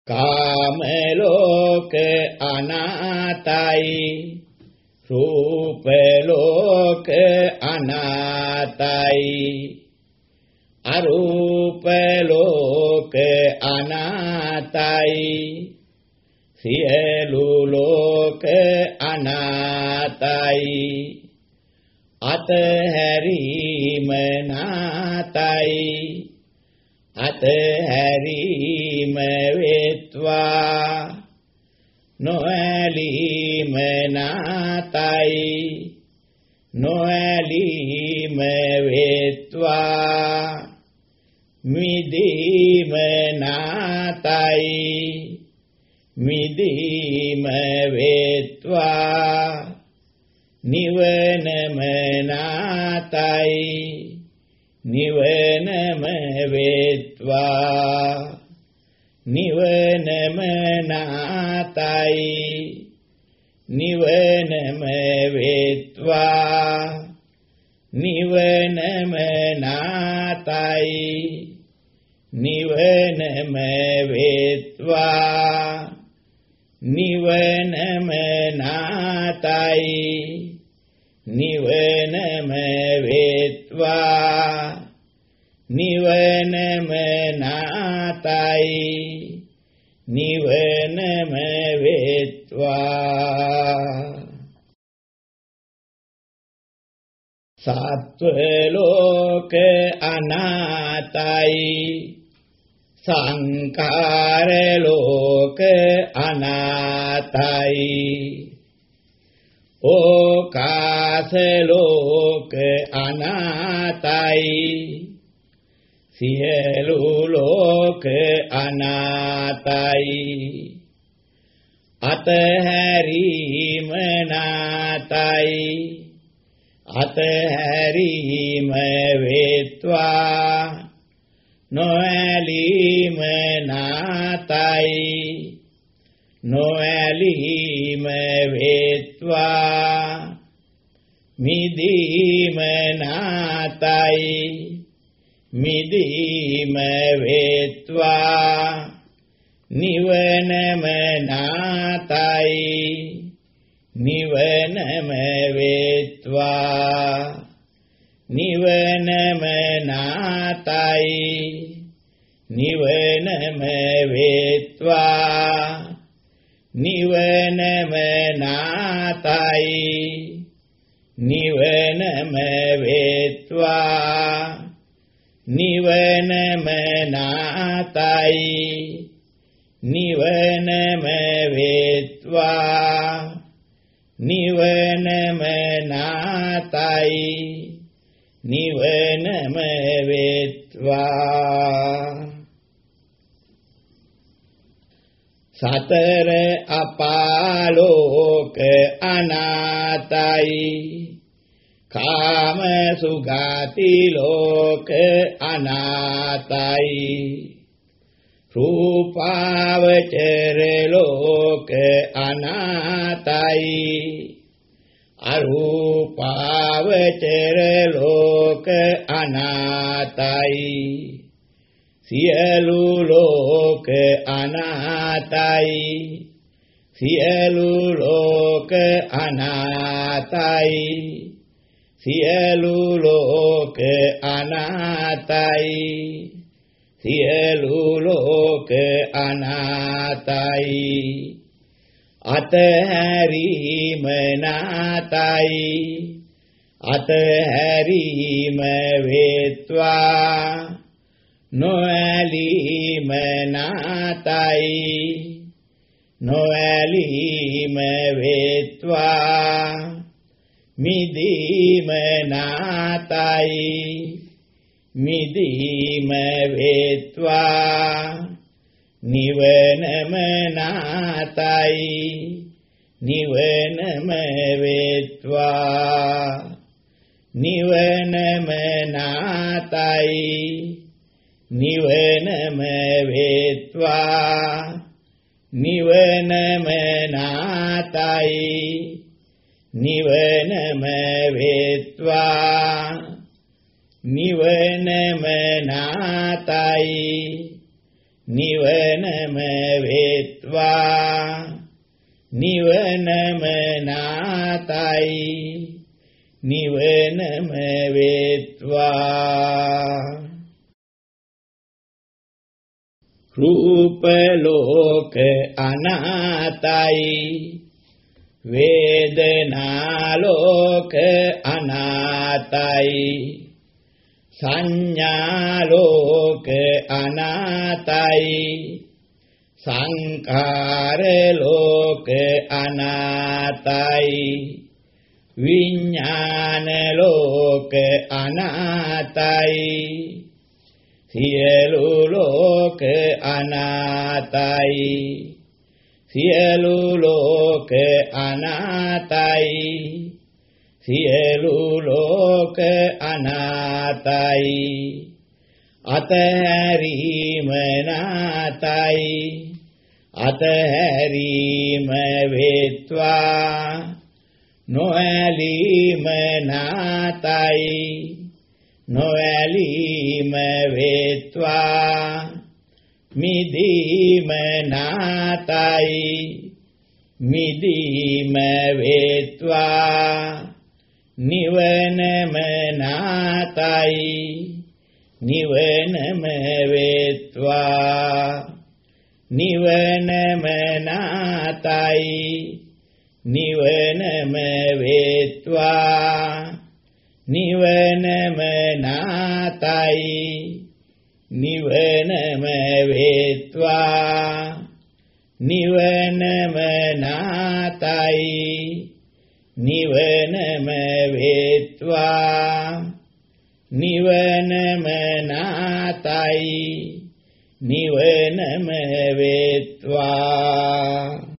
කාම ලෝක අනාතයි රූප ලෝක අනාතයි අරූප ලෝක අනාතයි සියලු ලෝක අනාතයි අතහැරීම නාතයි අතහැරීම වෙත්වා නොඇලීම නාතයි නොඇලීම වෙත්වා මිදීම නාතයි මිදීම වෙත්වා නිවනම නාතයි නිවනම වෙත්වා නිවනම නාතයි නිවනම වෙත්වා නිවනම නාතයි නිවනම වෙත්වා නිවනම නාතයි නිවනම වෙත්වා නිවනම නාතයි නිවනම වෙත්වා සත්ව ලෝක අනාතයි සංඛාර ලෝක අනාතයි ඕකාස ලෝක අනාතයි සියලු ලෝක අනාතයි අතහැරීම නාතයි අතහැරීම වෙත්වා නොඇලීම නාතයි නොඇලීම වෙත්වා මිදීම නාතයි මිදීම වෙත්වා නිවනම නාතයි නිවනම වෙත්වා නිවනම නාතයි නිවනම වෙත්වා නිවනම නාතයි නිවනම වෙත්වා නිවනම නාතයි නිවනම වෙත්වා නිවනම නාතයි නිවනම වෙත්වා සතර අපාලෝක අනාතයි කාම සුගති ලෝක අනාතයි රූපාවචර ලෝක අනාතයි අරූපාවචර ලෝක අනාතයි සියලු ලෝක අනාතයි සියලු ලෝක අනාතයි සියලු ලෝක අනාතයි සියලු ලෝක අනාතයි අතහැරීම නාතයි අතහැරීම වෙත්වා නොඇලීම නාතයි නොඇලීම වෙත්වා මිදීම නාතයි මිදීම වෙත්වා නිවනම නාතයි නිවනම වෙත්වා නිවනම නාතයි නිවනම වෙත්වා නිවනම නාතයි නිවනම වෙත්වා නිවනම නාතයි නිවනම වේත්වා නිවනම නාතයි නිවනම වේත්වා රූප ලෝක අනාතයි වේදනා ලෝක අනාතයි සංඥා ලෝක අනාතයි සංඛාර ලෝක අනාතයි විඥාන ලෝක අනාතයි සියලු ලෝක අනාතයි සියලු ලෝක අනාතයි සියලු ලෝක අනාතයි අතහැරීම නාතයි අතහැරීම වේත්වා නොඇලීම නාතයි නොඇලීම වේත්වා මිදීම නාතයි මිදීම වේත්වා නිවනම නාතයි නිවනම වේත්වා නිවනම නාතයි නිවනම වේත්වා නිවනම නාතයි නිවනම වේත්වා නිවනම නාතයි නිවනම වේත්වා නිවනම නාතයි නිවනම වේත්වා